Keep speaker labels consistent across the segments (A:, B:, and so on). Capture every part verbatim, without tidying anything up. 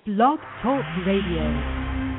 A: Blog Talk Radio.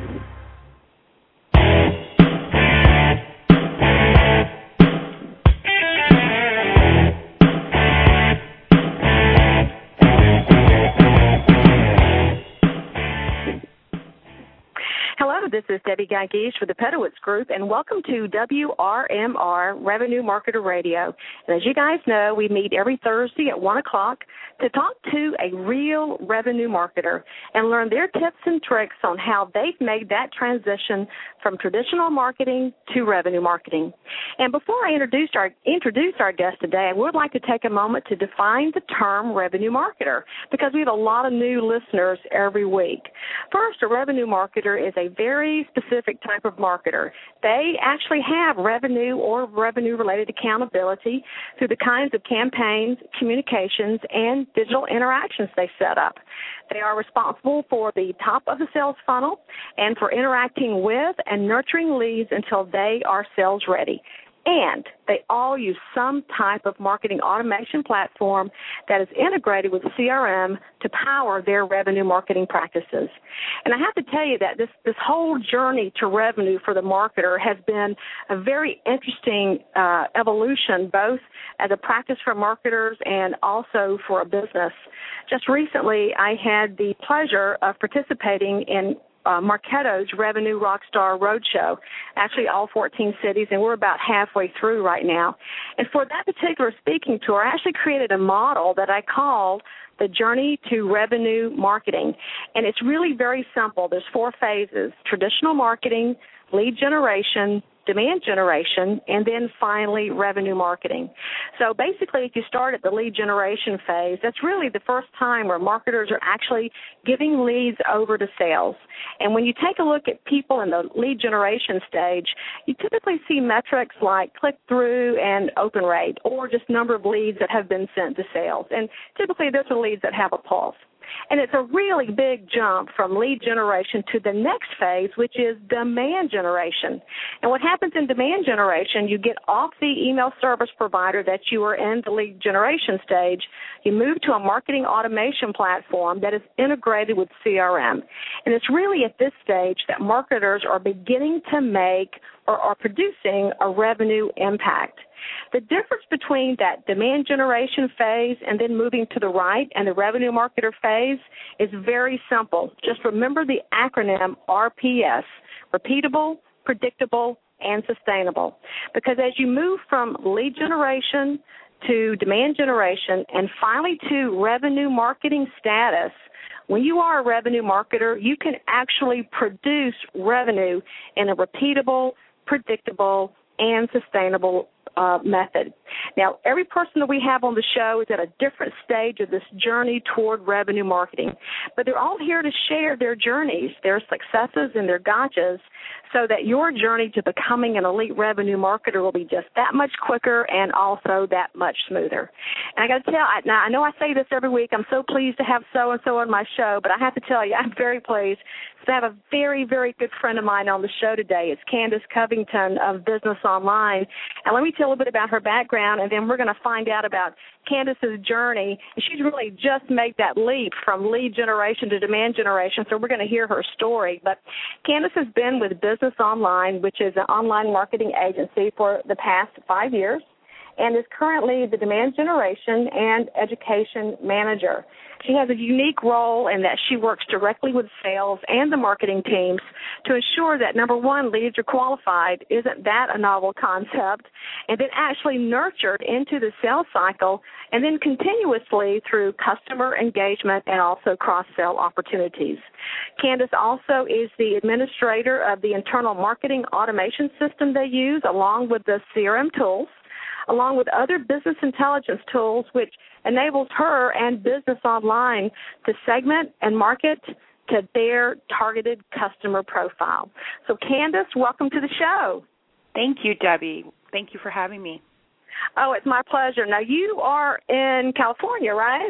B: This is Debbie Guy-Geese with the Pedowitz Group, and welcome to W R M R Revenue Marketer Radio. And as you guys know, we meet every Thursday at one o'clock to talk to a real revenue marketer and learn their tips and tricks on how they've made that transition from traditional marketing to revenue marketing. And before I introduce our, introduce our guest today, I would like to take a moment to define the term revenue marketer, because we have a lot of new listeners every week. First, a revenue marketer is a very specific type of marketer. They actually have revenue or revenue-related accountability through the kinds of campaigns, communications, and digital interactions they set up. They are responsible for the top of the sales funnel and for interacting with and nurturing leads until they are sales ready. And they all use some type of marketing automation platform that is integrated with C R M to power their revenue marketing practices. And I have to tell you that this, this whole journey to revenue for the marketer has been a very interesting uh, evolution, both as a practice for marketers and also for a business. Just recently, I had the pleasure of participating in Uh, Marketo's Revenue Rockstar Roadshow, actually all fourteen cities, and we're about halfway through right now. And for that particular speaking tour, I actually created a model that I called the Journey to Revenue Marketing. And it's really very simple. There's four phases: traditional marketing, lead generation, demand generation, and then finally revenue marketing. So basically, if you start at the lead generation phase, that's really the first time where marketers are actually giving leads over to sales. And when you take a look at people in the lead generation stage, you typically see metrics like click-through and open rate, or just number of leads that have been sent to sales. And typically, those are leads that have a pulse. And it's a really big jump from lead generation to the next phase, which is demand generation. And what happens in demand generation, you get off the email service provider that you were in the lead generation stage, you move to a marketing automation platform that is integrated with C R M. And it's really at this stage that marketers are beginning to make or are producing a revenue impact. The difference between that demand generation phase and then moving to the right and the revenue marketer phase is very simple. Just remember the acronym R P S, repeatable, predictable, and sustainable. Because as you move from lead generation to demand generation and finally to revenue marketing status, when you are a revenue marketer, you can actually produce revenue in a repeatable, predictable, and sustainable uh, method. Now, every person that we have on the show is at a different stage of this journey toward revenue marketing, but they're all here to share their journeys, their successes, and their gotchas, so that your journey to becoming an elite revenue marketer will be just that much quicker and also that much smoother. And I got to tell, I, now I know I say this every week, I'm so pleased to have so-and-so on my show, but I have to tell you, I'm very pleased to have a very, very good friend of mine on the show today. It's Candace Covington of Business Online. And let me tell a little bit about her background, and then we're going to find out about Candace's journey. And she's really just made that leap from lead generation to demand generation, so we're going to hear her story. But Candace has been with Business Online, which is an online marketing agency, for the past five years, and is currently the demand generation and education manager. She has a unique role in that she works directly with sales and the marketing teams to ensure that, number one, leads are qualified. Isn't that a novel concept? And then actually nurtured into the sales cycle, and then continuously through customer engagement and also cross-sell opportunities. Candace also is the administrator of the internal marketing automation system they use, along with the C R M tools, along with other business intelligence tools, which enables her and Business Online to segment and market to their targeted customer profile. So, Candace, welcome to the show.
C: Thank you, Debbie. Thank you for having me.
B: Oh, it's my pleasure. Now, you are in California, right?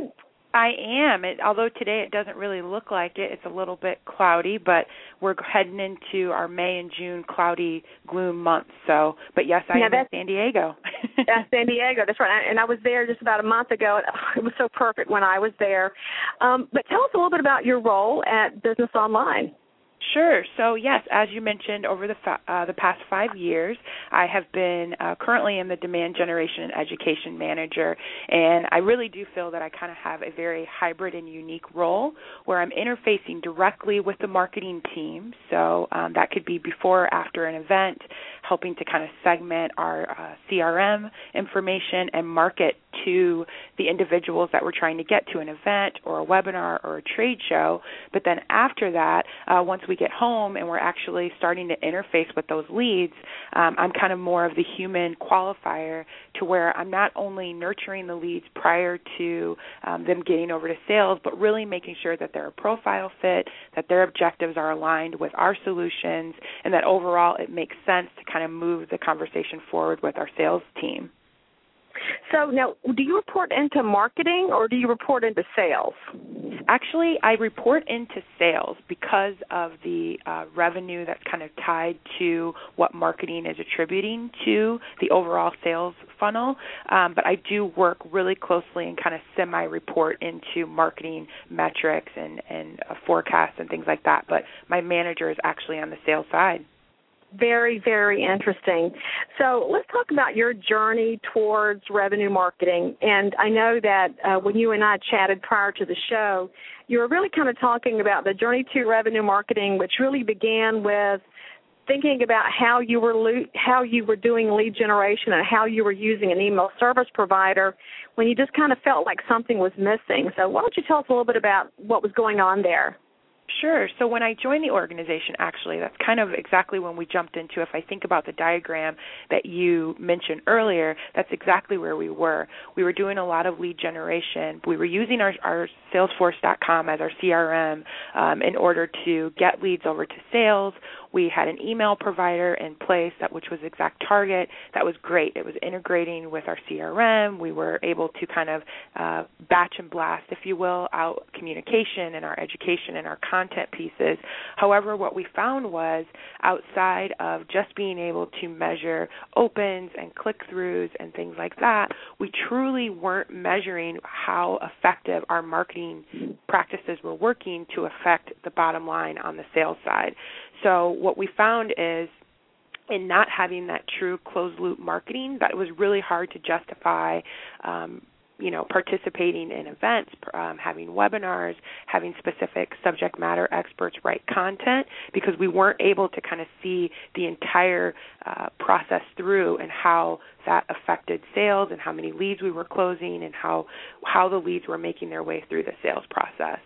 C: I am. It, although today it doesn't really look like it. It's a little bit cloudy, but we're heading into our May and June cloudy gloom months. So, but yes, I yeah, am in San Diego.
B: That's San Diego. That's right. And I was there just about a month ago. It was so perfect when I was there. Um, but tell us a little bit about your role at Business Online.
C: Sure. So, yes, as you mentioned, over the fa- uh, the past five years, I have been uh, currently am the Demand Generation and Education Manager, and I really do feel that I kind of have a very hybrid and unique role where I'm interfacing directly with the marketing team. So um, that could be before or after an event, helping to kind of segment our uh, C R M information and market to the individuals that we're trying to get to an event or a webinar or a trade show. But then after that, uh, once we get home and we're actually starting to interface with those leads, um, I'm kind of more of the human qualifier to where I'm not only nurturing the leads prior to um, them getting over to sales, but really making sure that they're a profile fit, that their objectives are aligned with our solutions, and that overall it makes sense to kind of move the conversation forward with our sales team.
B: So now, do you report into marketing or do you report into sales?
C: Actually, I report into sales because of the uh, revenue that's kind of tied to what marketing is attributing to the overall sales funnel. Um, but I do work really closely and kind of semi-report into marketing metrics and, and uh, forecasts and things like that. But my manager is actually on the sales side.
B: Very, very interesting. So let's talk about your journey towards revenue marketing. And I know that uh, when you and I chatted prior to the show, you were really kind of talking about the journey to revenue marketing, which really began with thinking about how you were lo- how you were doing lead generation and how you were using an email service provider when you just kind of felt like something was missing. So why don't you tell us a little bit about what was going on there?
C: Sure. So when I joined the organization, actually, that's kind of exactly when we jumped into, if I think about the diagram that you mentioned earlier, that's exactly where we were. We were doing a lot of lead generation. We were using our, our Salesforce dot com as our C R M um, in order to get leads over to sales. We had an email provider in place, that which was ExactTarget. That was great. It was integrating with our C R M. We were able to kind of uh, batch and blast, if you will, out communication and our education and our content pieces. However, what we found was outside of just being able to measure opens and click-throughs and things like that, we truly weren't measuring how effective our marketing practices were working to affect the bottom line on the sales side. So what we found is in not having that true closed-loop marketing, that it was really hard to justify um, you know, participating in events, um, having webinars, having specific subject matter experts write content, because we weren't able to kind of see the entire uh, process through and how that affected sales and how many leads we were closing and how how the leads were making their way through the sales process.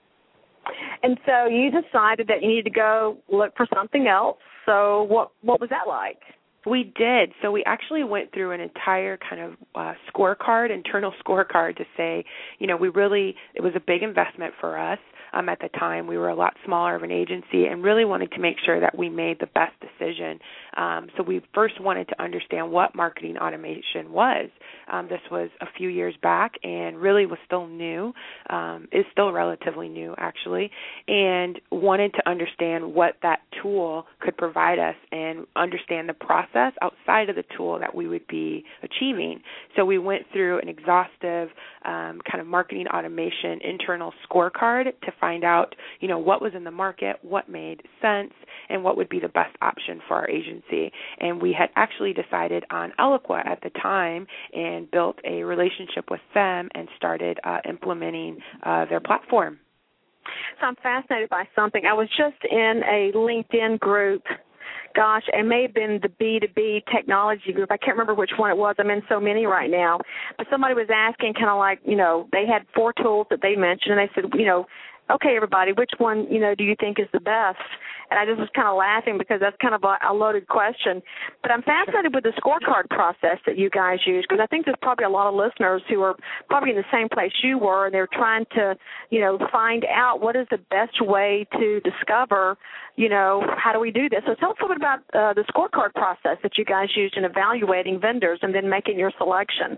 B: And so you decided that you needed to go look for something else. So what what was that like?
C: We did. So we actually went through an entire kind of uh, scorecard, internal scorecard to say, you know, we really, it was a big investment for us. Um, at the time, we were a lot smaller of an agency and really wanted to make sure that we made the best decision. Um, so we first wanted to understand what marketing automation was. Um, this was a few years back and really was still new, um, is still relatively new actually, and wanted to understand what that tool could provide us and understand the process outside of the tool that we would be achieving. So we went through an exhaustive um, kind of marketing automation internal scorecard to find out, you know, what was in the market, what made sense, and what would be the best option for our agency. And we had actually decided on Eloqua at the time and built a relationship with them and started uh, implementing uh, their platform.
B: So I'm fascinated by something. I was just in a LinkedIn group. Gosh, it may have been the B two B technology group. I can't remember which one it was. I'm in so many right now. But somebody was asking kind of like, you know, they had four tools that they mentioned, and they said, you know, okay, everybody, which one, you know, do you think is the best? And I just was kind of laughing because that's kind of a, a loaded question. But I'm fascinated with the scorecard process that you guys use, because I think there's probably a lot of listeners who are probably in the same place you were, and they're trying to, you know, find out what is the best way to discover, you know, how do we do this? So tell us a little bit about uh, the scorecard process that you guys used in evaluating vendors and then making your selection.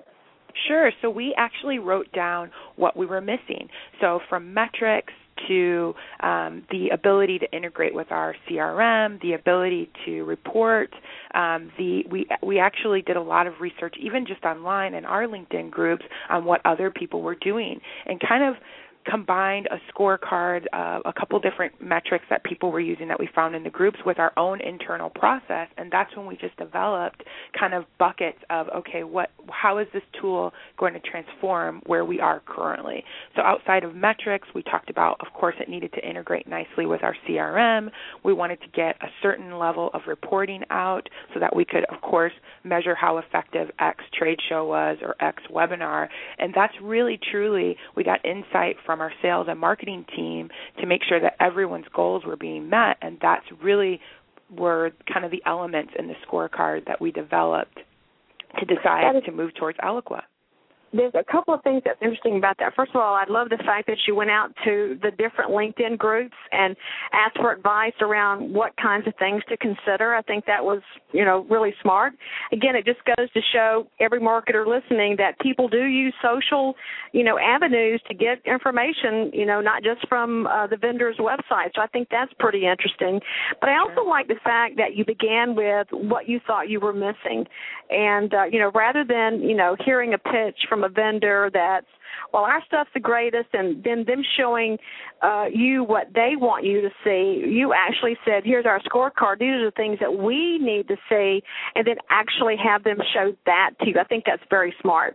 C: Sure. So we actually wrote down what we were missing. So from metrics to um, the ability to integrate with our C R M, the ability to report. Um, the we we actually did a lot of research, even just online in our LinkedIn groups, on what other people were doing, and kind of combined a scorecard, uh, a couple different metrics that people were using that we found in the groups with our own internal process, and that's when we just developed kind of buckets of, okay, what, how is this tool going to transform where we are currently? So outside of metrics, we talked about, of course, it needed to integrate nicely with our C R M. We wanted to get a certain level of reporting out so that we could, of course, measure how effective X trade show was or X webinar, and that's really, truly, we got insight from our sales and marketing team to make sure that everyone's goals were being met, and that's really were kind of the elements in the scorecard that we developed to decide is, to move towards Eloqua.
B: There's a couple of things that's interesting about that. First of all, I love the fact that you went out to the different LinkedIn groups and asked for advice around what kinds of things to consider. I think that was, you know, really smart. Again, it just goes to show every marketer listening that people do use social, you know, avenues to get information, you know, not just from uh, the vendor's website. So I think that's pretty interesting. But I also like the fact that you began with what you thought you were missing. And, uh, you know, rather than, you know, hearing a pitch from a vendor that's, well, our stuff's the greatest, and then them showing uh, you what they want you to see, you actually said, here's our scorecard. These are the things that we need to see, and then actually have them show that to you. I think that's very smart.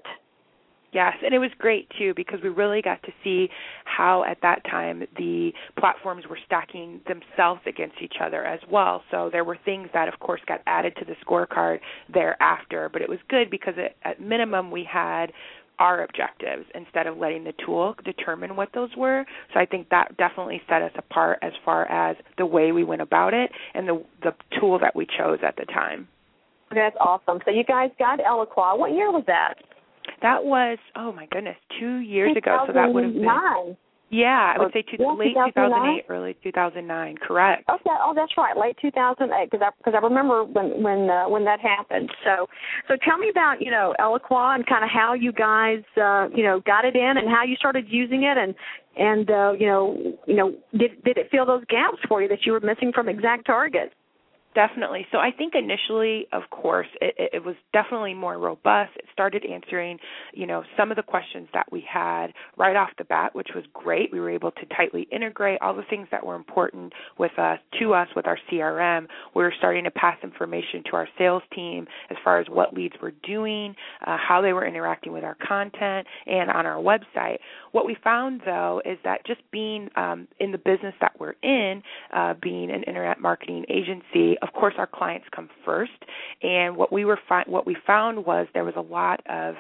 C: Yes, and it was great, too, because we really got to see how, at that time, the platforms were stacking themselves against each other as well. So there were things that, of course, got added to the scorecard thereafter, but it was good because, it, at minimum, we had our objectives instead of letting the tool determine what those were. So I think that definitely set us apart as far as the way we went about it and the, the tool that we chose at the time.
B: That's awesome. So you guys got Eloqua. What year was that?
C: That was, oh, my goodness, two years ago. So that would have been. Yeah, I would say two, yeah, late two thousand eight, early two thousand nine. Correct.
B: Okay. Oh, that's right, late two thousand eight, because I because I remember when when uh, when that happened. So, so tell me about you know Eloqua and kind of how you guys uh, you know got it in and how you started using it and and uh, you know you know did did it fill those gaps for you that you were missing from ExactTarget?
C: Definitely. So I think initially, of course, it, it was definitely more robust. It started answering, you know, some of the questions that we had right off the bat, which was great. We were able to tightly integrate all the things that were important with us, to us with our C R M. We were starting to pass information to our sales team as far as what leads were doing, uh, how they were interacting with our content, and on our website. What we found, though, is that just being um, in the business that we're in, uh, being an internet marketing agency, of course, our clients come first, and what we were fi- what we found was there was a lot of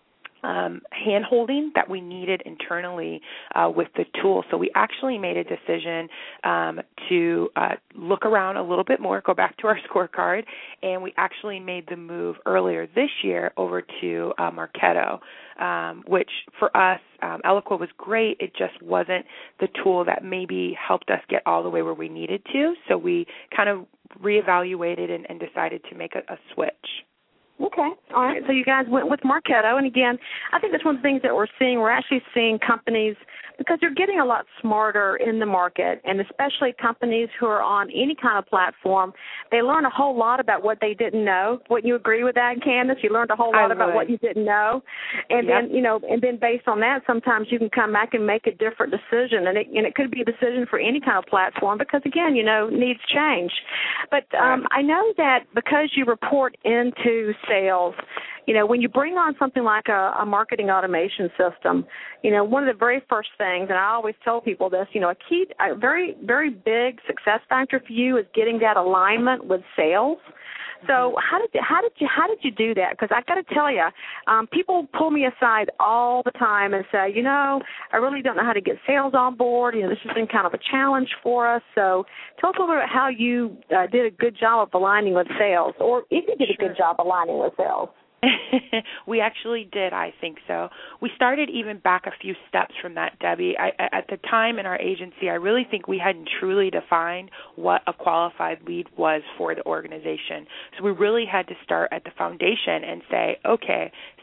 C: um, hand-holding that we needed internally uh, with the tool. So we actually made a decision um, to uh, look around a little bit more, go back to our scorecard, and we actually made the move earlier this year over to uh, Marketo, um, which for us, um, Eloqua was great. It just wasn't the tool that maybe helped us get all the way where we needed to. So we kind of reevaluated and, and decided to make a, a switch.
B: Okay. All right. So you guys went with Marketo. And, again, I think that's one of the things that we're seeing. We're actually seeing companies, because they're getting a lot smarter in the market, and especially companies who are on any kind of platform, they learn a whole lot about what they didn't know. Wouldn't you agree with that, Candace? You learned a whole lot
C: I
B: about
C: would.
B: what you didn't know. And
C: yep.
B: then, you know, and then based on that, sometimes you can come back and make a different decision. And it, and it could be a decision for any kind of platform because, again, you know, needs change. But um, I know that because you report into sales, you know, when you bring on something like a, a marketing automation system, you know, one of the very first things, and I always tell people this, you know, a key, a very, very big success factor for you is getting that alignment with sales. So how did you, how did you how did you do that? Because I got to tell you, um, people pull me aside all the time and say, you know, I really don't know how to get sales on board. You know, this has been kind of a challenge for us. So tell us a little bit about how you uh, did a good job of aligning with sales, or if you did a
C: Sure.
B: good job aligning with sales.
C: We actually did, I think so. We started even back a few steps from that, Debbie. I, at the time in our agency, I really think we hadn't truly defined what a qualified lead was for the organization. So we really had to start at the foundation and say, okay,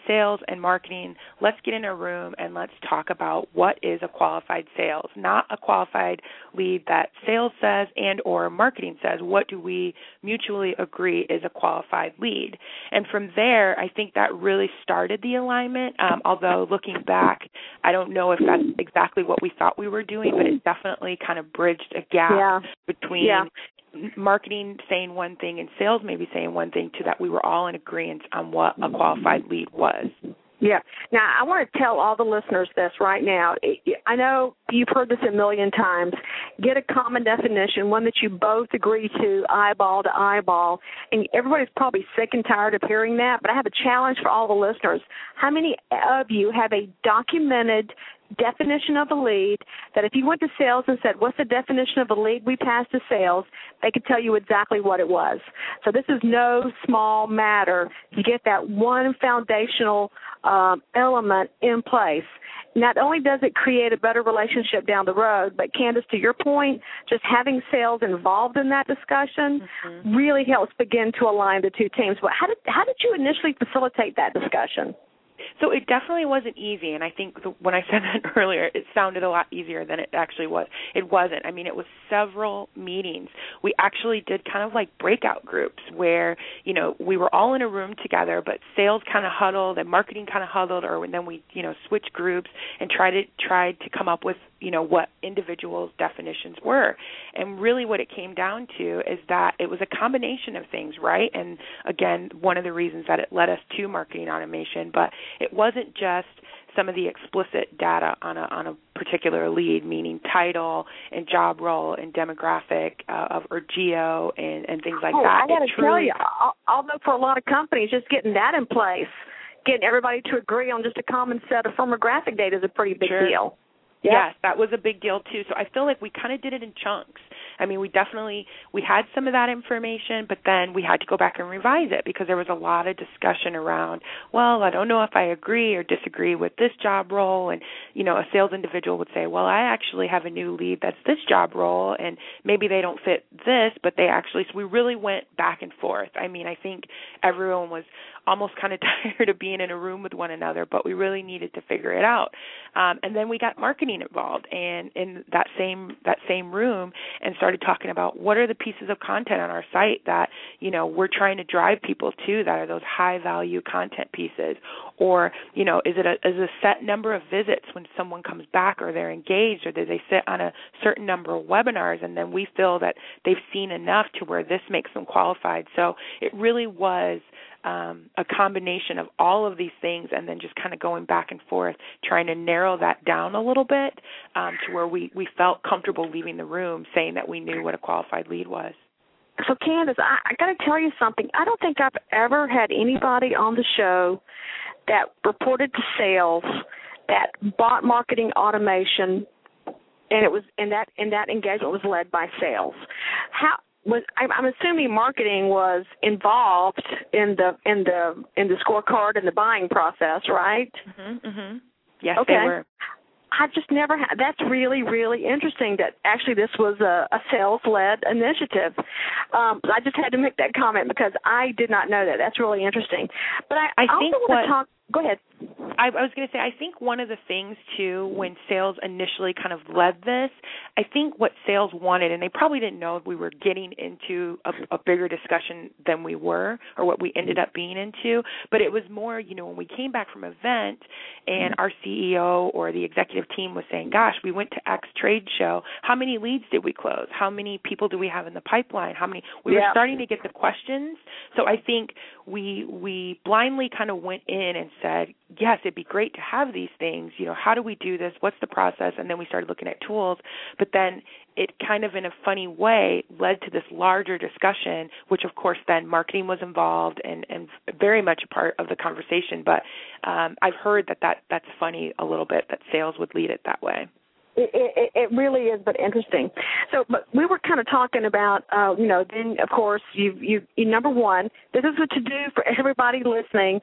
C: sales and marketing, let's get in a room and let's talk about what is a qualified sales, not a qualified lead that sales says and or marketing says. What do we mutually agree is a qualified lead? And from there, I think that really started the alignment, um, although looking back, I don't know if that's exactly what we thought we were doing, but it definitely kind of bridged a gap
B: yeah.
C: between
B: yeah.
C: marketing saying one thing and sales maybe saying one thing, to that we were all in agreement on what a qualified lead was.
B: Yeah. Now, I want to tell all the listeners this right now. I know you've heard this a million times. Get a common definition, one that you both agree to, eyeball to eyeball. And everybody's probably sick and tired of hearing that, but I have a challenge for all the listeners. How many of you have a documented definition of a lead that if you went to sales and said, what's the definition of a lead we passed to sales, they could tell you exactly what it was. So this is no small matter to get that one foundational um, element in place. Not only does it create a better relationship down the road, but Candace, to your point, just having sales involved in that discussion mm-hmm. really helps begin to align the two teams. But how did how did you initially facilitate that discussion?
C: So it definitely wasn't easy, and I think the, when I said that earlier, it sounded a lot easier than it actually was. It wasn't. I mean, it was several meetings. We actually did kind of like breakout groups where, you know, we were all in a room together, but sales kind of huddled and marketing kind of huddled, or then we, you know, switched groups and tried to, tried to come up with, you know, what individuals' definitions were. And really what it came down to is that it was a combination of things, right? And again, one of the reasons that it led us to marketing automation, but it wasn't just some of the explicit data on a on a particular lead, meaning title and job role and demographic uh, of or geo and, and things like
B: oh,
C: that.
B: I got to tell
C: truly,
B: you, although for a lot of companies, just getting that in place, getting everybody to agree on just a common set of firmographic data is a pretty big
C: sure.
B: deal. Yep.
C: Yes, that was a big deal too. So I feel like we kind of did it in chunks. I mean, we definitely, we had some of that information, but then we had to go back and revise it because there was a lot of discussion around, well, I don't know if I agree or disagree with this job role. And, you know, a sales individual would say, well, I actually have a new lead that's this job role, and maybe they don't fit this, but they actually, so we really went back and forth. I mean, I think everyone was almost kind of tired of being in a room with one another, but we really needed to figure it out. Um, and then we got marketing involved and in that same that same room and started talking about what are the pieces of content on our site that, you know, we're trying to drive people to, that are those high value content pieces. Or, you know, is it a, is a set number of visits when someone comes back, or they're engaged, or do they sit on a certain number of webinars, and then we feel that they've seen enough to where this makes them qualified. So it really was Um, a combination of all of these things, and then just kind of going back and forth, trying to narrow that down a little bit um, to where we, we felt comfortable leaving the room saying that we knew what a qualified lead was.
B: So, Candace, I, I got to tell you something. I don't think I've ever had anybody on the show that reported to sales that bought marketing automation, and it was and that and that engagement was led by sales. How Was, I'm assuming marketing was involved in the in the in the scorecard and the buying process, right?
C: Mm-hmm, mm-hmm. Yes,
B: okay.
C: they were.
B: I just never had. That's really, really interesting that actually this was a, a sales-led initiative. Um, I just had to make that comment because I did not know that. That's really interesting. But I,
C: I
B: also
C: think
B: want
C: what,
B: to talk. Go ahead.
C: I, I was going to say, I think one of the things, too, when sales initially kind of led this, I think what sales wanted, and they probably didn't know if we were getting into a, a bigger discussion than we were, or what we ended up being into, but it was more, you know, when we came back from an event and our C E O or the executive team was saying, gosh, we went to X trade show, how many leads did we close? How many people do we have in the pipeline? How many? We
B: yeah.
C: were starting to get the questions. So I think we we blindly kind of went in and said, yes, it'd be great to have these things. You know, how do we do this? What's the process? And then we started looking at tools. But then it kind of in a funny way led to this larger discussion, which of course then marketing was involved and, and very much a part of the conversation. But um, I've heard that, that that's funny a little bit, that sales would lead it that way.
B: It, it, it really is, but interesting. So, but we were kind of talking about, uh, you know, then of course you, you, you, number one, this is what to do for everybody listening.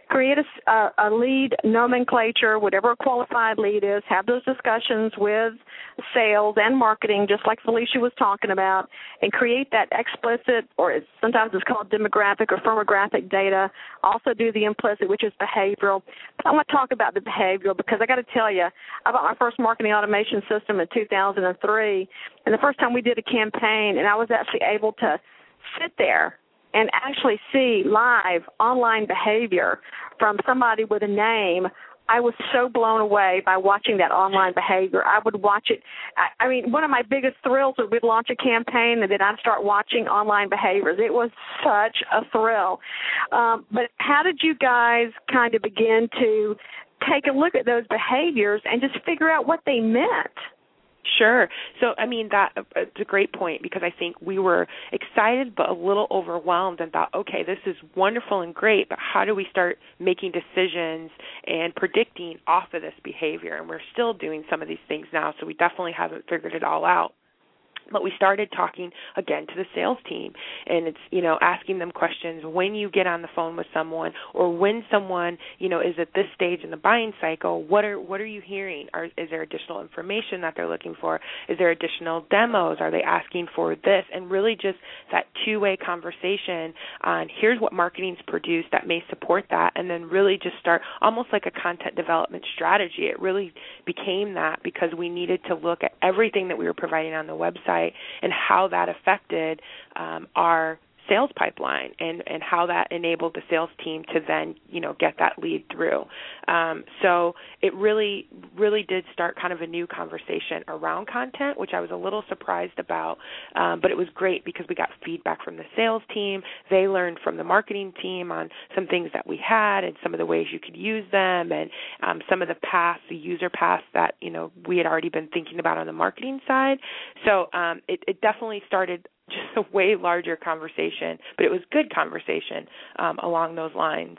B: create a, a, a lead nomenclature, whatever a qualified lead is, have those discussions with sales and marketing, just like Felicia was talking about, and create that explicit, or it's, sometimes it's called demographic or firmographic data. Also do the implicit, which is behavioral. But I want to talk about the behavioral because I got to tell you, I bought my first marketing automation system in two thousand three, and the first time we did a campaign, and I was actually able to sit there and actually see live online behavior from somebody with a name. I was so blown away by watching that online behavior. I would watch it. I, I mean, one of my biggest thrills was we'd launch a campaign and then I'd start watching online behaviors. It was such a thrill. Um, but how did you guys kind of begin to take a look at those behaviors and just figure out what they meant?
C: Sure. So, I mean, that it's a great point because I think we were excited but a little overwhelmed and thought, okay, this is wonderful and great, but how do we start making decisions and predicting off of this behavior? And we're still doing some of these things now, so we definitely haven't figured it all out. But we started talking, again, to the sales team, and it's, you know, asking them questions when you get on the phone with someone or when someone, you know, is at this stage in the buying cycle, what are what are you hearing? Are, is there additional information that they're looking for? Is there additional demos? Are they asking for this? And really just that two-way conversation on here's what marketing's produced that may support that, and then really just start almost like a content development strategy. It really became that because we needed to look at everything that we were providing on the website and how that affected um, our sales pipeline and, and how that enabled the sales team to then, you know, get that lead through. Um, so it really, really did start kind of a new conversation around content, which I was a little surprised about, um, but it was great because we got feedback from the sales team. They learned from the marketing team on some things that we had and some of the ways you could use them and um, some of the paths, the user paths that, you know, we had already been thinking about on the marketing side. So um, it, it definitely started just a way larger conversation, but it was good conversation um, along those lines.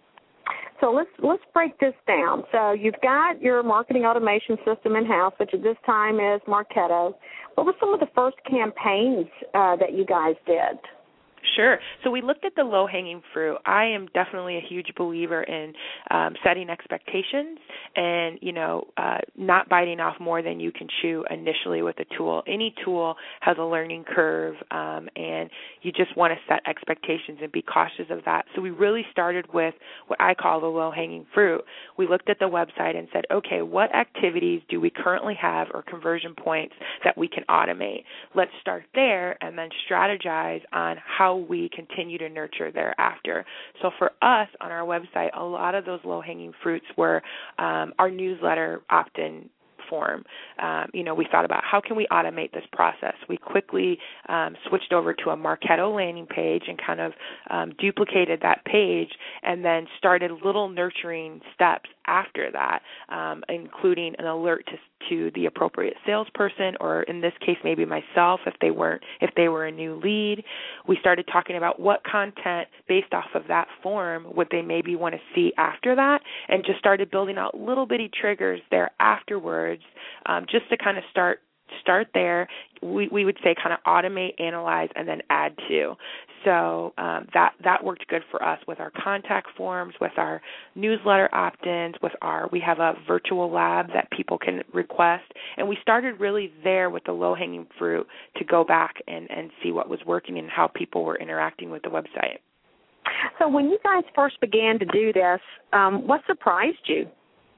B: So let's let's break this down. So you've got your marketing automation system in-house, which at this time is Marketo. What were some of the first campaigns uh, that you guys did?
C: Sure. So we looked at the low-hanging fruit. I am definitely a huge believer in um, setting expectations and, you know, uh, not biting off more than you can chew initially with a tool. Any tool has a learning curve, um, and you just want to set expectations and be cautious of that. So we really started with what I call the low-hanging fruit. We looked at the website and said, okay, what activities do we currently have or conversion points that we can automate? Let's start there and then strategize on how we continue to nurture thereafter. So for us on our website, a lot of those low-hanging fruits were um, our newsletter opt-in form. Um, you know, we thought about how can we automate this process. We quickly um, switched over to a Marketo landing page and kind of um, duplicated that page and then started little nurturing steps after that, um, including an alert to, to the appropriate salesperson, or in this case, maybe myself if they weren't, if they were a new lead. We started talking about what content based off of that form would they maybe want to see after that, and just started building out little bitty triggers there afterwards, um, just to kind of start start there. We, we would say kind of automate, analyze, and then add to. So um, that that worked good for us with our contact forms, with our newsletter opt-ins, with our, we have a virtual lab that people can request. And we started really there with the low-hanging fruit to go back and, and see what was working and how people were interacting with the website.
B: So when you guys first began to do this, um, what surprised you?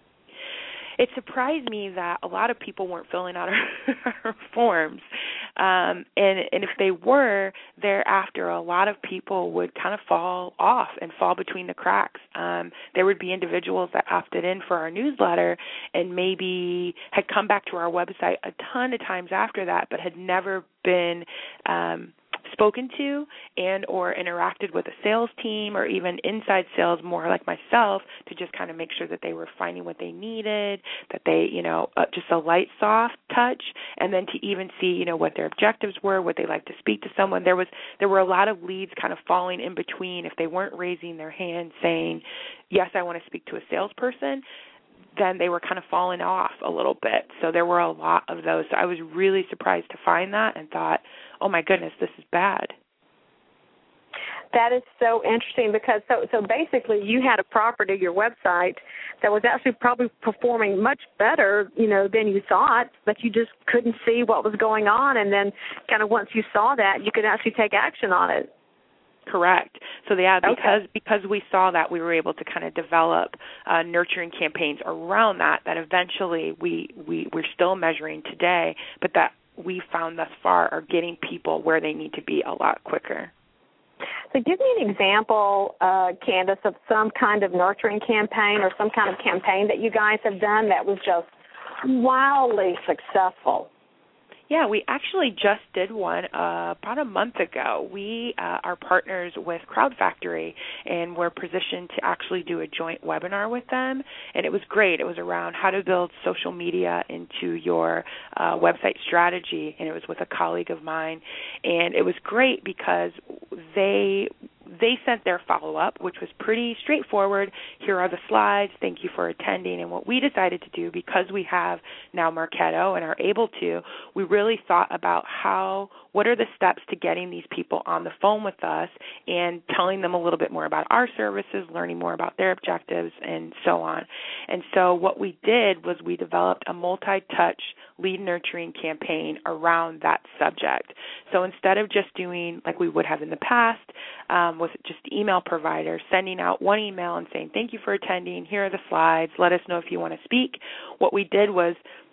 C: It surprised me that a lot of people weren't filling out our, our forms. Um, and, and if they were, thereafter, a lot of people would kind of fall off and fall between the cracks. Um, there would be individuals that opted in for our newsletter and maybe had come back to our website a ton of times after that, but had never been um, spoken to and or interacted with a sales team or even inside sales, more like myself, to just kind of make sure that they were finding what they needed, that they, you know, uh, just a light, soft touch, and then to even see, you know, what their objectives were, what they like to speak to someone. There was there were a lot of leads kind of falling in between. If they weren't raising their hand saying, yes, I want to speak to a salesperson, then they were kind of falling off a little bit. So there were a lot of those. So I was really surprised to find that and thought, oh, my goodness, this is bad.
B: That is so interesting because so so basically you had a property, your website, that was actually probably performing much better, you know, than you thought, but you just couldn't see what was going on, and then kind of once you saw that, you could actually take action on it.
C: Correct. So yeah, because
B: okay.
C: because we saw that, we were able to kind of develop uh, nurturing campaigns around that. That eventually we we we're still measuring today, but that we found thus far are getting people where they need to be a lot quicker.
B: So give me an example, uh, Candace, of some kind of nurturing campaign or some kind of campaign that you guys have done that was just wildly successful.
C: Yeah, we actually just did one uh, about a month ago. We uh, are partners with Crowd Factory, and we're positioned to actually do a joint webinar with them, and it was great. It was around how to build social media into your uh, website strategy, and it was with a colleague of mine, and it was great because they they sent their follow-up, which was pretty straightforward. Here are the slides. Thank you for attending. And what we decided to do, because we have now Marketo and are able to, we really thought about how, what are the steps to getting these people on the phone with us and telling them a little bit more about our services, learning more about their objectives, and so on. And so what we did was we developed a multi-touch lead nurturing campaign around that subject. So instead of just doing like we would have in the past um, with just email providers, sending out one email and saying, thank you for attending, here are the slides, let us know if you want to speak, what we did was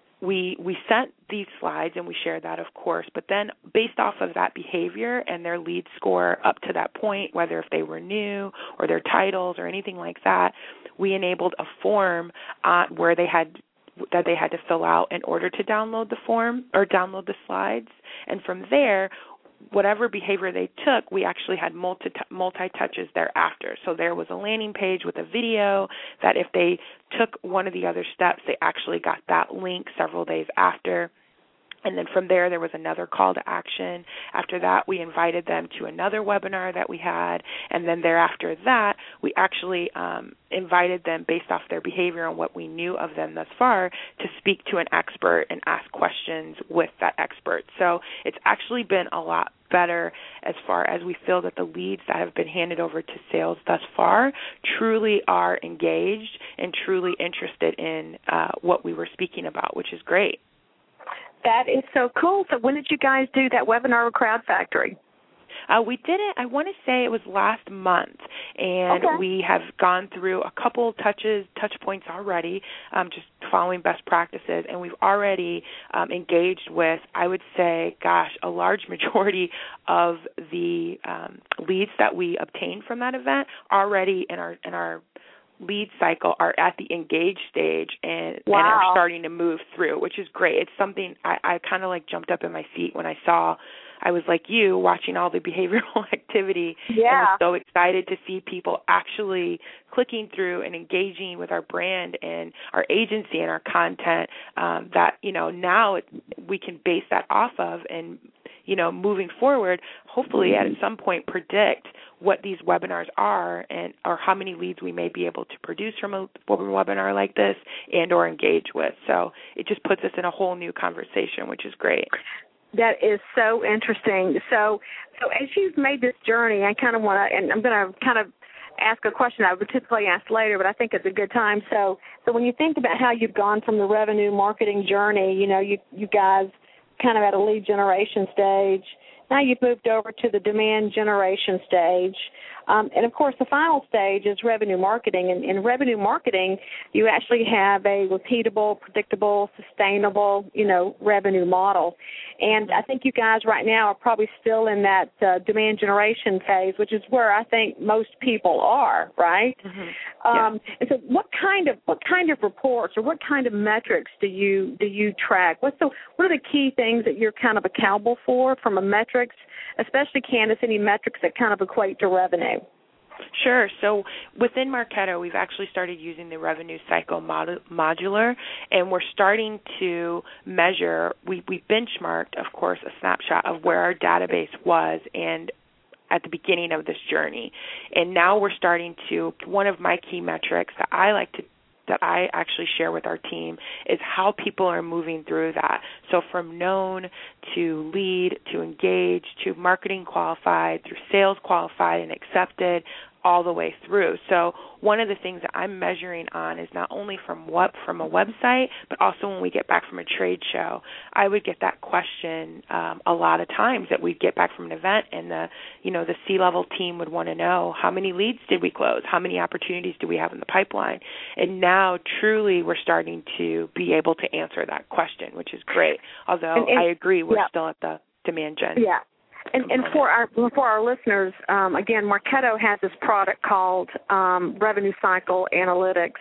C: we we sent these slides and we shared that, of course, but then based off of that behavior and their lead score up to that point, whether if they were new or their titles or anything like that, we enabled a form uh, where they had that they had to fill out in order to download the form or download the slides. And from there, whatever behavior they took, we actually had multi multi-touches thereafter. So there was a landing page with a video that if they took one of the other steps, they actually got that link several days after. And then from there, there was another call to action. After that, we invited them to another webinar that we had. And then thereafter that, we actually um, invited them based off their behavior and what we knew of them thus far to speak to an expert and ask questions with that expert. So it's actually been a lot better as far as we feel that the leads that have been handed over to sales thus far truly are engaged and truly interested in uh, what we were speaking about, which is great.
B: That is so cool. So when did you guys do that webinar with Crowd Factory?
C: Uh, we did it, I want to say it was last month, and
B: okay.
C: we have gone through a couple touches, touch points already, um, just following best practices, and we've already um, engaged with, I would say, gosh, a large majority of the um, leads that we obtained from that event already in our in our lead cycle are at the engaged stage and,
B: wow.
C: and are starting to move through, which is great. It's something I, I kind of like jumped up in my seat when I saw, I was like you, watching all the behavioral activity
B: yeah.
C: and was so excited to see people actually clicking through and engaging with our brand and our agency and our content um, that, you know, now it, we can base that off of and, you know, moving forward, hopefully at some point predict what these webinars are and or how many leads we may be able to produce from a webinar like this and or engage with. So it just puts us in a whole new conversation, which is great.
B: That is so interesting. So, so as you've made this journey, I kind of want to, and I'm going to kind of ask a question I would typically ask later, but I think it's a good time. So, so when you think about how you've gone from the revenue marketing journey, you know, you you guys kind of at a lead generation stage. Now you've moved over to the demand generation stage. Um, and, of course, the final stage is revenue marketing. And in revenue marketing, you actually have a repeatable, predictable, sustainable, you know, revenue model. And I think you guys right now are probably still in that uh, demand generation phase, which is where I think most people are, right?
C: Mm-hmm.
B: Um,
C: yeah.
B: And so what kind of what kind of reports or what kind of metrics do you do you track? What's the what are the key things that you're kind of accountable for from a metrics, especially, Candace, any metrics that kind of equate to revenue?
C: Sure. So within Marketo, we've actually started using the revenue cycle mod- modular, and we're starting to measure. We, we benchmarked, of course, a snapshot of where our database was and at the beginning of this journey. And now we're starting to, one of my key metrics that I like to that I actually share with our team is how people are moving through that. So from known to lead to engage to marketing qualified through sales qualified and accepted, all the way through. So one of the things that I'm measuring on is not only from what from a website, but also when we get back from a trade show. I would get that question um, a lot of times that we'd get back from an event, and the you know the C-level team would want to know how many leads did we close, how many opportunities do we have in the pipeline, and now truly we're starting to be able to answer that question, which is great. Although
B: and, and,
C: I agree, we're
B: yeah.
C: still at the demand gen.
B: Yeah. And, and for our for our listeners, um, again, Marketo has this product called um, Revenue Cycle Analytics,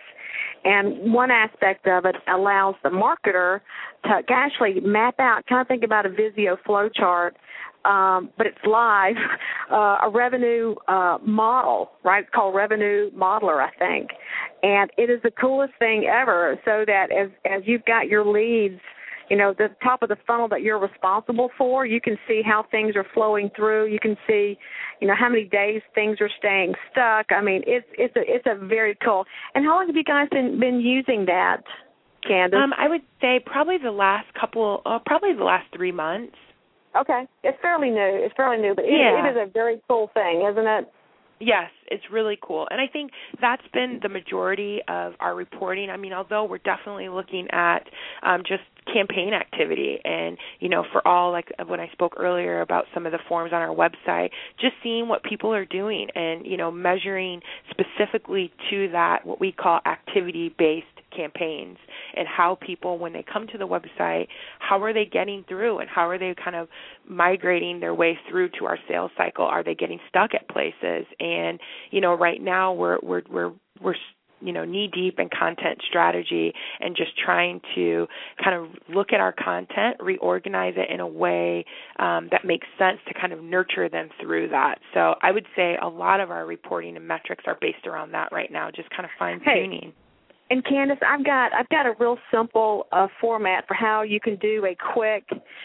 B: and one aspect of it allows the marketer to actually map out, kind of think about a Visio flow chart, um, but it's live, uh, a revenue uh, model, right? It's called Revenue Modeler, I think, and it is the coolest thing ever. So that as as you've got your leads, you know, the top of the funnel that you're responsible for, you can see how things are flowing through. You can see, you know, how many days things are staying stuck. I mean, it's it's a it's a very cool. And how long have you guys been been using that, Candace?
C: Um, I would say probably the last couple, uh, probably the last three months.
B: Okay, it's fairly new. It's fairly new, but it,
C: yeah.
B: it is a very cool thing, isn't it?
C: Yes, it's really cool. And I think that's been the majority of our reporting. I mean, although we're definitely looking at um, just campaign activity and, you know, for all, like when I spoke earlier about some of the forms on our website, just seeing what people are doing and, you know, measuring specifically to that, what we call activity-based campaigns, and how people, when they come to the website, how are they getting through and how are they kind of migrating their way through to our sales cycle? Are they getting stuck at places? And, you know, right now we're we're we're we're you know, knee deep in content strategy and just trying to kind of look at our content, reorganize it in a way um, that makes sense to kind of nurture them through that. So I would say a lot of our reporting and metrics are based around that right now, just kind of fine tuning.
B: Hey. And Candace, I've got I've got a real simple uh, format for how you can do a quick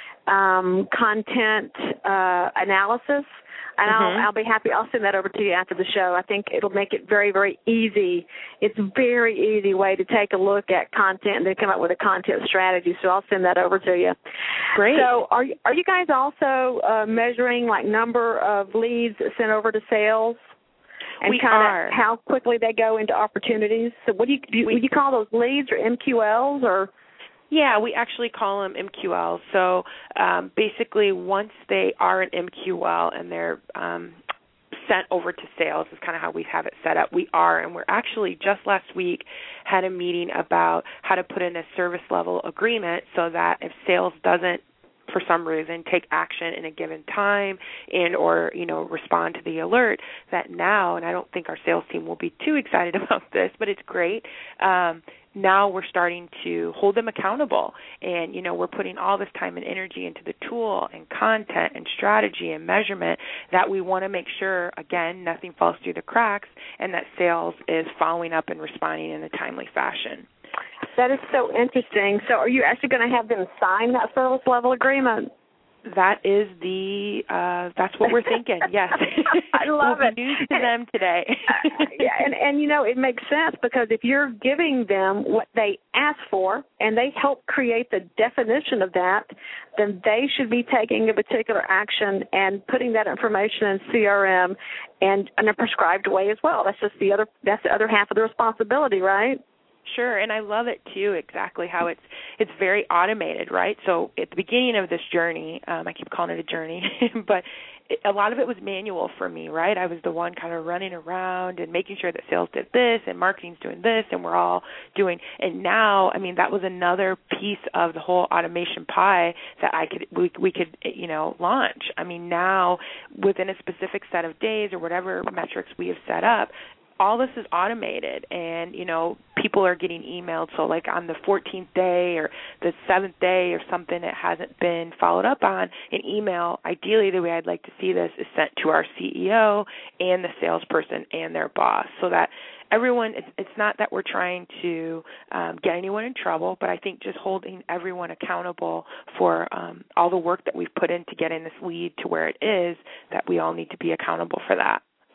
B: um, content uh, analysis, and
C: Mm-hmm.
B: I'll I'll be happy. I'll send that over to you after the show. I think it'll make it very very easy. It's a very easy way to take a look at content and then come up with a content strategy. So I'll send that over to you.
C: Great.
B: So are you, are you guys also uh, measuring like number of leads sent over to sales? And
C: we
B: kind
C: are.
B: of how quickly they go into opportunities. So what do you, do you,
C: we,
B: would you call those leads or M Q Ls or?
C: Yeah, we actually call them M Q Ls. So um, basically once they are an M Q L and they're um, sent over to sales is kind of how we have it set up. We are, and we're actually just last week had a meeting about how to put in a service level agreement so that if sales doesn't for some reason take action in a given time and or, you know, respond to the alert, that now, and I don't think our sales team will be too excited about this, but it's great, um, now we're starting to hold them accountable. And, you know, we're putting all this time and energy into the tool and content and strategy and measurement that we want to make sure, again, nothing falls through the cracks and that sales is following up and responding in a timely fashion.
B: That is so interesting. So are you actually going to have them sign that service level agreement?
C: That is the, uh, that's what we're thinking, yes.
B: I love
C: we'll
B: it.
C: News to them today.
B: yeah, and, and, you know, it makes sense because if you're giving them what they ask for and they help create the definition of that, then they should be taking a particular action and putting that information in C R M and in a prescribed way as well. That's just the other, that's the other half of the responsibility, right?
C: Sure, and I love it too. Exactly how it's it's very automated, right? So at the beginning of this journey, um, I keep calling it a journey, but it, a lot of it was manual for me, right? I was the one kind of running around and making sure that sales did this and marketing's doing this, and we're all doing. And now, I mean, that was another piece of the whole automation pie that I could we we could you know launch. I mean, now within a specific set of days or whatever metrics we have set up, all this is automated, and, you know, people are getting emailed. So, like, on the fourteenth day or the seventh day or something that hasn't been followed up on, an email, ideally the way I'd like to see this is sent to our C E O and the salesperson and their boss so that everyone, it's, it's not that we're trying to um, get anyone in trouble, but I think just holding everyone accountable for um, all the work that we've put into getting this lead to where it is, that we all need to be accountable for that.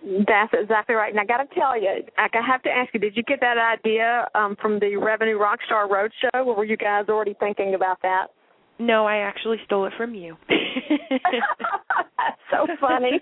B: That's exactly right. And I got to tell you, I have to ask you, did you get that idea um, from the Revenue Rockstar Roadshow, or were you guys already thinking about that?
C: No, I actually stole it from you.
B: That's so funny.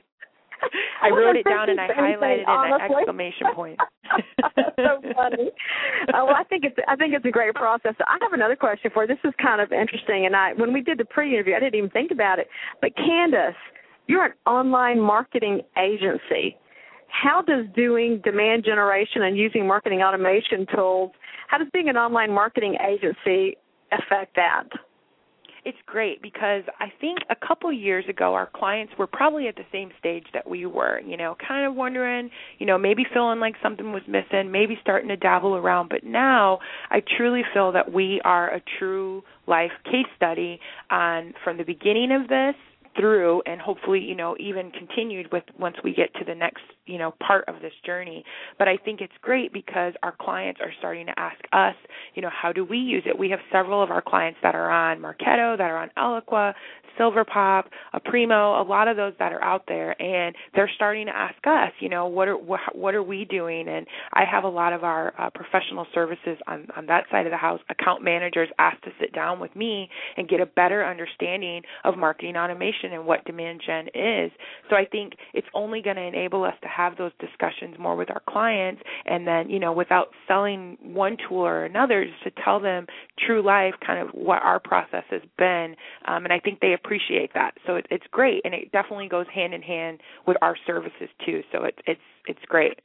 C: I wrote it down and I highlighted it
B: in
C: an exclamation point.
B: That's so funny. Uh, well, I think it's I think it's a great process. I have another question for you. This is kind of interesting, and I when we did the pre-interview, I didn't even think about it. But Candace, you're an online marketing agency. How does doing demand generation and using marketing automation tools, how does being an online marketing agency affect that?
C: It's great because I think a couple years ago our clients were probably at the same stage that we were, you know, kind of wondering, you know, maybe feeling like something was missing, maybe starting to dabble around. But now I truly feel that we are a true life case study on from the beginning of this through and hopefully, you know, even continued with once we get to the next, you know, part of this journey. But I think it's great because our clients are starting to ask us, you know, how do we use it? We have several of our clients that are on Marketo, that are on Eloqua, Silverpop, Aprimo, a lot of those that are out there, and they're starting to ask us, you know, what are what, what are we doing? And I have a lot of our uh, professional services on, on that side of the house, account managers asked to sit down with me and get a better understanding of marketing automation and what demand gen is. So I think it's only going to enable us to have those discussions more with our clients, and then, you know, without selling one tool or another, just to tell them true life kind of what our process has been. Um, and I think they appreciate that. So it, it's great, and it definitely goes hand in hand with our services too. So it, it's it's great.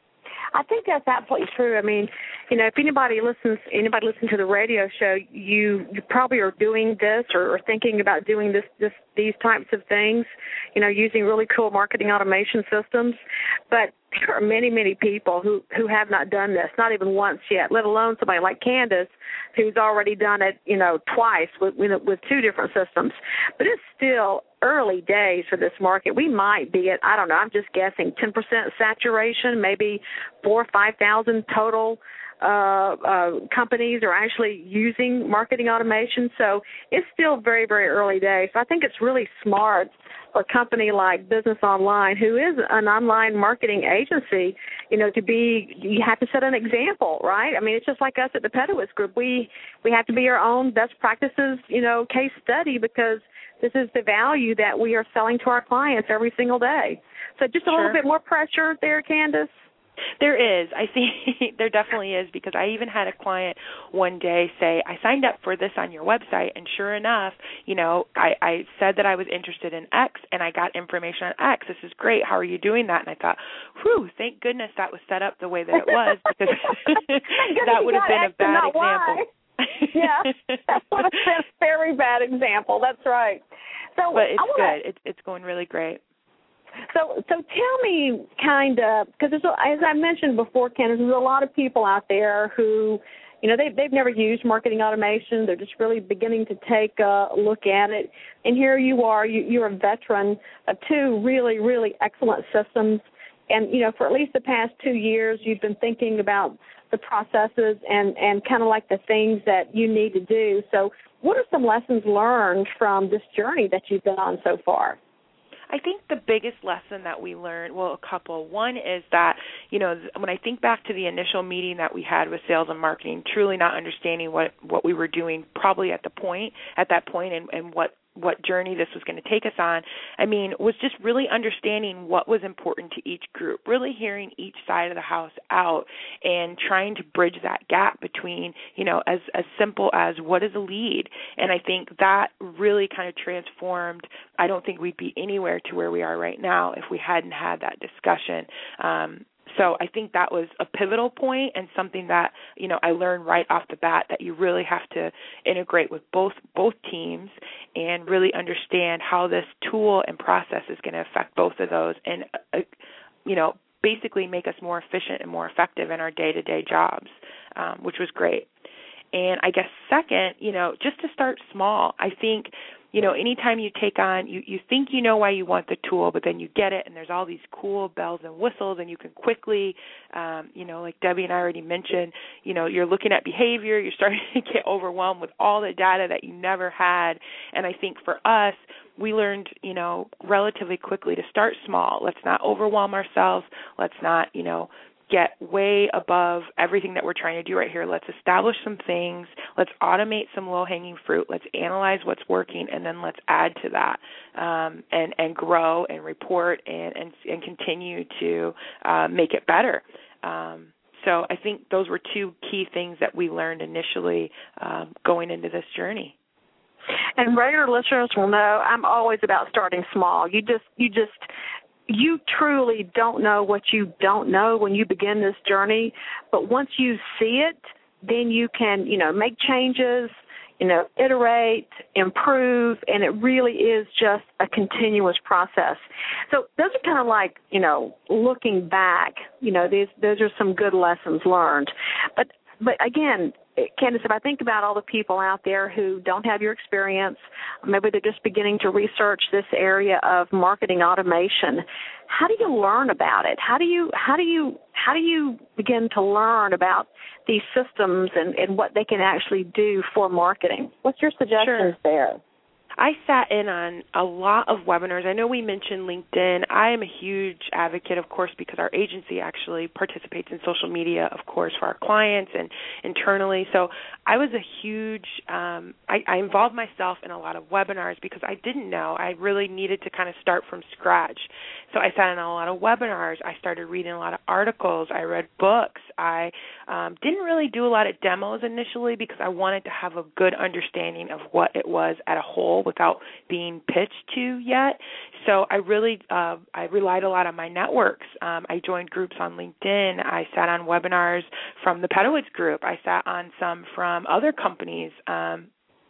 B: I think that's absolutely true. I mean, you know, if anybody listens, anybody listens to the radio show, you, you probably are doing this or, or thinking about doing this, this, these types of things, you know, using really cool marketing automation systems. But there are many, many people who, who have not done this, not even once yet, let alone somebody like Candace, who's already done it, you know, twice with, with, with two different systems. But it's still early days for this market. We might be at, I don't know, I'm just guessing, ten percent saturation, maybe four or five thousand total uh, uh, companies are actually using marketing automation. So it's still very, very early days. So I think it's really smart for a company like Business Online, who is an online marketing agency, you know, to be, you have to set an example, right? I mean, it's just like us at the Pedowitz Group. We, we have to be our own best practices, you know, case study, because this is the value that we are selling to our clients every single day. So just a
C: Sure.
B: little bit more pressure there, Candace.
C: There is. I think there definitely is, because I even had a client one day say, I signed up for this on your website, and sure enough, you know, I, I said that I was interested in X, and I got information on X. This is great. How are you doing that? And I thought, whew, thank goodness that was set up the way that it was, because that would have been a bad example.
B: Yeah, that would have been a very bad example. That's right. So,
C: but it's
B: wanna,
C: good. It's it's going really great.
B: So, so tell me, kind of, because as I mentioned before, Candace, there's a lot of people out there who, you know, they've they've never used marketing automation. They're just really beginning to take a look at it. And here you are, you, you're a veteran of two really, really excellent systems. And, you know, for at least the past two years, you've been thinking about the processes and, and kind of like the things that you need to do. So what are some lessons learned from this journey that you've been on so far?
C: I think the biggest lesson that we learned, well, a couple. One is that, you know, when I think back to the initial meeting that we had with sales and marketing, truly not understanding what, what we were doing probably at the point, at that point, and, and what what journey this was going to take us on, I mean, was just really understanding what was important to each group, really hearing each side of the house out and trying to bridge that gap between, you know, as, as simple as what is a lead. And I think that really kind of transformed. I don't think we'd be anywhere to where we are right now if we hadn't had that discussion. Um, So I think that was a pivotal point and something that, you know, I learned right off the bat, that you really have to integrate with both both teams and really understand how this tool and process is going to affect both of those and, uh, you know, basically make us more efficient and more effective in our day-to-day jobs, um, which was great. And I guess second, you know, just to start small, I think you know, anytime you take on, you, you think you know why you want the tool, but then you get it, and there's all these cool bells and whistles, and you can quickly, um, you know, like Debbie and I already mentioned, you know, you're looking at behavior, you're starting to get overwhelmed with all the data that you never had. And I think for us, we learned, you know, relatively quickly to start small. Let's not overwhelm ourselves. Let's not, you know, get way above everything that we're trying to do right here. Let's establish some things. Let's automate some low-hanging fruit. Let's analyze what's working, and then let's add to that um, and, and grow and report and, and, and continue to uh, make it better. Um, so I think those were two key things that we learned initially um, going into this journey.
B: And regular listeners will know I'm always about starting small. You just, you just, you truly don't know what you don't know when you begin this journey. But once you see it, then you can, you know, make changes, you know, iterate, improve, and it really is just a continuous process. So those are kind of like, you know, looking back, you know, these, those are some good lessons learned. But, but again, Candace, if I think about all the people out there who don't have your experience, maybe they're just beginning to research this area of marketing automation, how do you learn about it? How do you how do you how do you begin to learn about these systems and, and what they can actually do for marketing? What's your suggestions
C: Sure.
B: there?
C: I sat in on a lot of webinars. I know we mentioned LinkedIn. I am a huge advocate, of course, because our agency actually participates in social media, of course, for our clients and internally. So I was a huge, um, I, I involved myself in a lot of webinars because I didn't know. I really needed to kind of start from scratch. So I sat in on a lot of webinars. I started reading a lot of articles. I read books. I um, didn't really do a lot of demos initially because I wanted to have a good understanding of what it was at a whole without being pitched to yet. So I really, uh, I relied a lot on my networks. Um, I joined groups on LinkedIn. I sat on webinars from the Pedowitz Group. I sat on some from other companies. Um,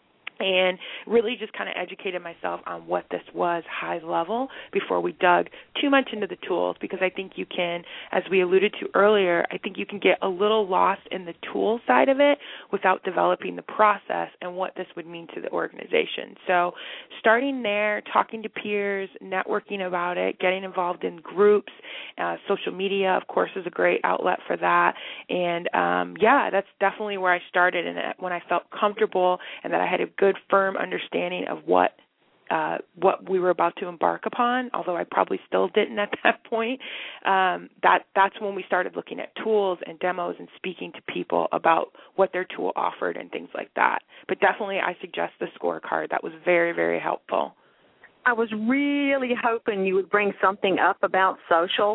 C: and really just kind of educated myself on what this was high level before we dug too much into the tools, because I think you can, as we alluded to earlier, I think you can get a little lost in the tool side of it without developing the process and what this would mean to the organization. So starting there, talking to peers, networking about it, getting involved in groups, uh, social media, of course, is a great outlet for that. And, um, yeah, that's definitely where I started, and when I felt comfortable and that I had a good firm understanding of what uh, what we were about to embark upon, although I probably still didn't at that point, um, that that's when we started looking at tools and demos and speaking to people about what their tool offered and things like that. But definitely I suggest the scorecard. That was very, very helpful.
B: I was really hoping you would bring something up about social.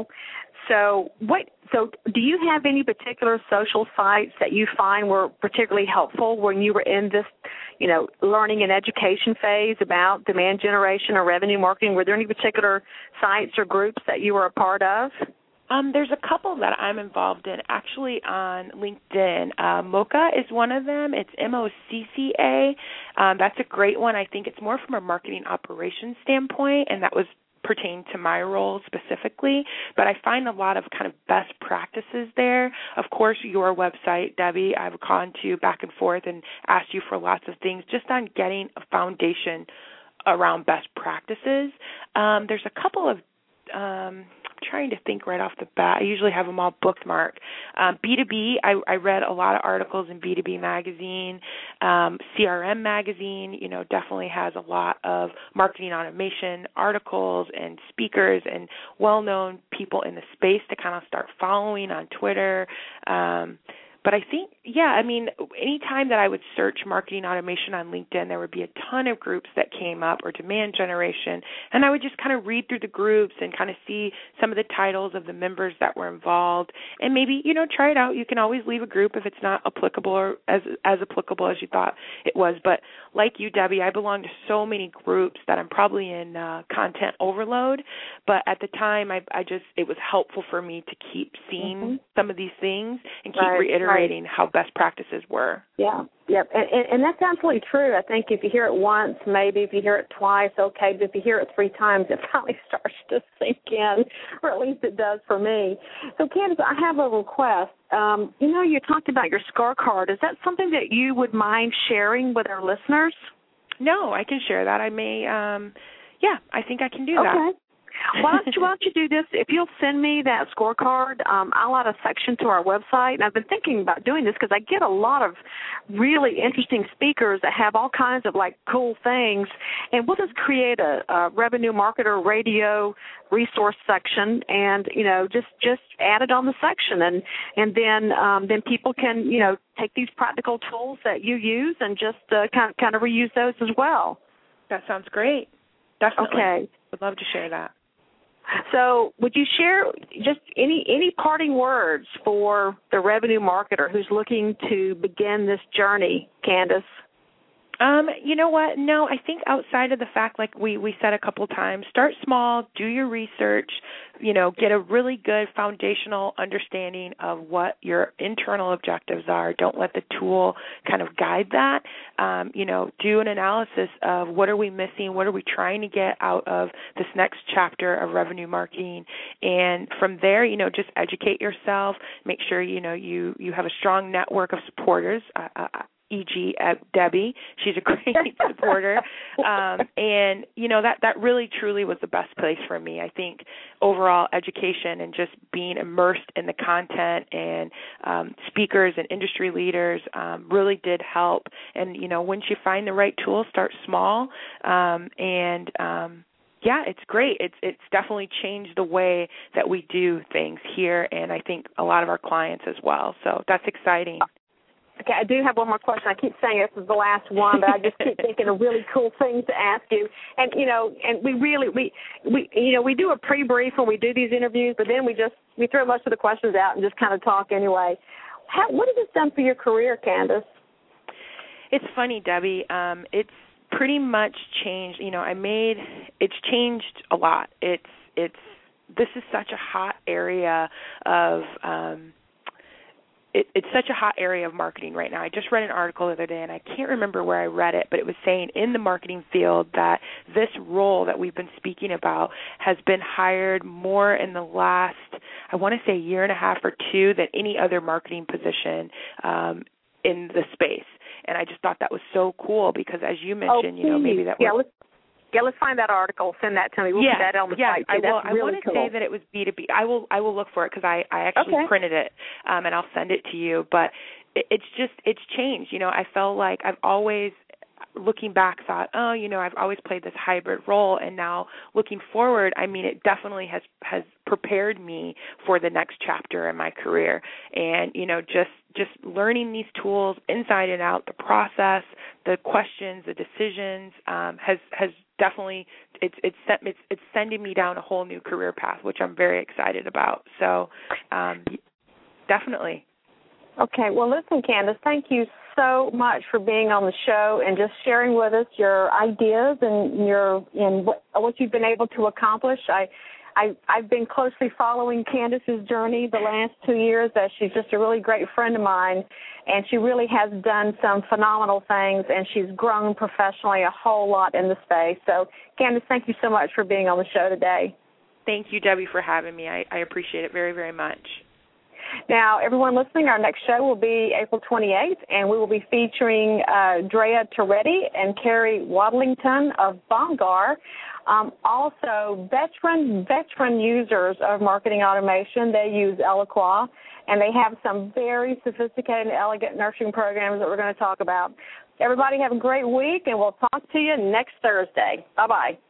B: So what? So do you have any particular social sites that you find were particularly helpful when you were in this, you know, learning and education phase about demand generation or revenue marketing? Were there any particular sites or groups that you were a part of?
C: Um, there's a couple that I'm involved in, actually, on LinkedIn. Uh, Mocha is one of them. It's M O C C A. Um, that's a great one. I think it's more from a marketing operations standpoint, and that was pertain to my role specifically, but I find a lot of kind of best practices there. Of course, your website, Debbie, I've gone to back and forth and asked you for lots of things just on getting a foundation around best practices. Um, there's a couple of um, I'm trying to think right off the bat. I usually have them all bookmarked. Um, B two B, I, I read a lot of articles in B two B Magazine. Um, C R M Magazine, you know, definitely has a lot of marketing automation articles and speakers and well-known people in the space to kind of start following on Twitter. Um, But I think, yeah, I mean, anytime that I would search marketing automation on LinkedIn, there would be a ton of groups that came up, or demand generation, and I would just kind of read through the groups and kind of see some of the titles of the members that were involved, and maybe, you know, try it out. You can always leave a group if it's not applicable or as as applicable as you thought it was. But like you, Debbie, I belong to so many groups that I'm probably in uh, content overload. But at the time, I, I just it was helpful for me to keep seeing mm-hmm. some of these things and keep
B: right,
C: reiterating
B: right.
C: how best practices were.
B: Yeah, yeah, and, and, and that's absolutely true. I think if you hear it once, maybe if you hear it twice, okay, but if you hear it three times, it finally starts to sink in, or at least it does for me. So, Candace, I have a request. Um, you know, you talked about your scorecard. Is that something that you would mind sharing with our listeners?
C: No, I can share that. I may, um, yeah, I think I can do that.
B: Okay. Why don't you, why don't you do this? If you'll send me that scorecard, um, I'll add a section to our website. And I've been thinking about doing this because I get a lot of really interesting speakers that have all kinds of, like, cool things. And we'll just create a, a Revenue Marketer Radio resource section and, you know, just, just add it on the section. And, and then um, then people can, you know, take these practical tools that you use and just uh, kind, kind of reuse those as well.
C: That sounds great. Definitely.
B: Okay.
C: Would love to share that.
B: So would you share just any any parting words for the revenue marketer who's looking to begin this journey, Candace?
C: Um, you know what? No, I think outside of the fact, like we, we said a couple times, start small, do your research, you know, get a really good foundational understanding of what your internal objectives are. Don't let the tool kind of guide that. Um, you know, do an analysis of what are we missing, what are we trying to get out of this next chapter of revenue marketing, and from there, you know, just educate yourself. Make sure, you know, you, you have a strong network of supporters. Uh, uh, for example, Debbie. She's a great supporter. Um, and, you know, that, that really truly was the best place for me. I think overall education and just being immersed in the content and um, speakers and industry leaders um, really did help. And, you know, once you find the right tool, start small. Um, and, um, yeah, it's great. It's it's definitely changed the way that we do things here, and I think a lot of our clients as well. So that's exciting.
B: Okay, I do have one more question. I keep saying this is the last one, but I just keep thinking of really cool things to ask you. And, you know, and we really, we, we you know, we do a pre-brief when we do these interviews, but then we just, we throw most of the questions out and just kind of talk anyway. How, what has this done for your career, Candace?
C: It's funny, Debbie. Um, it's pretty much changed. You know, I made, it's changed a lot. It's, it's, this is such a hot area of, um, It, it's such a hot area of marketing right now. I just read an article the other day, and I can't remember where I read it, but it was saying in the marketing field that this role that we've been speaking about has been hired more in the last, I want to say, year and a half or two than any other marketing position um, in the space. And I just thought that was so cool because, as you mentioned,
B: oh,
C: you know, maybe that
B: yeah,
C: was...
B: Let's- Yeah, let's find that article. Send that to me. We'll
C: yeah,
B: put that on the
C: yeah,
B: site.
C: I
B: Too.
C: will.
B: That's really
C: I want to
B: cool.
C: say that it was B two B. I will. I will look for it because I, I actually
B: okay.
C: printed it, um, and I'll send it to you. But it, it's just it's changed. You know, I felt like I've always, looking back, thought, oh, you know, I've always played this hybrid role, and now looking forward, I mean, it definitely has has prepared me for the next chapter in my career. And you know, just just learning these tools inside and out, the process, the questions, the decisions, um, has has definitely it's it's it's it's sending me down a whole new career path, which I'm very excited about. So, um, definitely.
B: Okay. Well, listen, Candace, thank you so much for being on the show and just sharing with us your ideas and your and what, what you've been able to accomplish. I, I, I've been closely following Candace's journey the last two years. As she's just a really great friend of mine, and she really has done some phenomenal things, and she's grown professionally a whole lot in the space. So, Candace, thank you so much for being on the show today.
C: Thank you, Debbie, for having me. I, I appreciate it very, very much.
B: Now, everyone listening, our next show will be April twenty-eighth, and we will be featuring uh, Drea Toretti and Carrie Wadlington of Bongar. Um, also, veteran veteran users of marketing automation, they use Eloqua, and they have some very sophisticated and elegant nurturing programs that we're going to talk about. Everybody have a great week, and we'll talk to you next Thursday. Bye-bye.